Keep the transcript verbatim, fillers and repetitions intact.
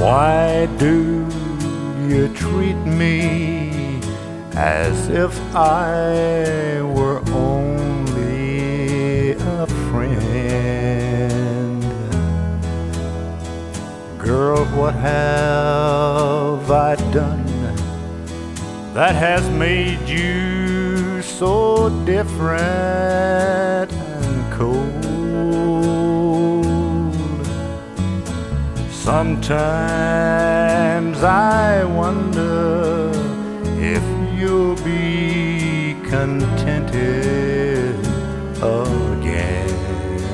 Why do you treat me as if I were only a friend? Girl, what have I done that has made you so different and cold? Sometimes I wonder if you'll be contented alone.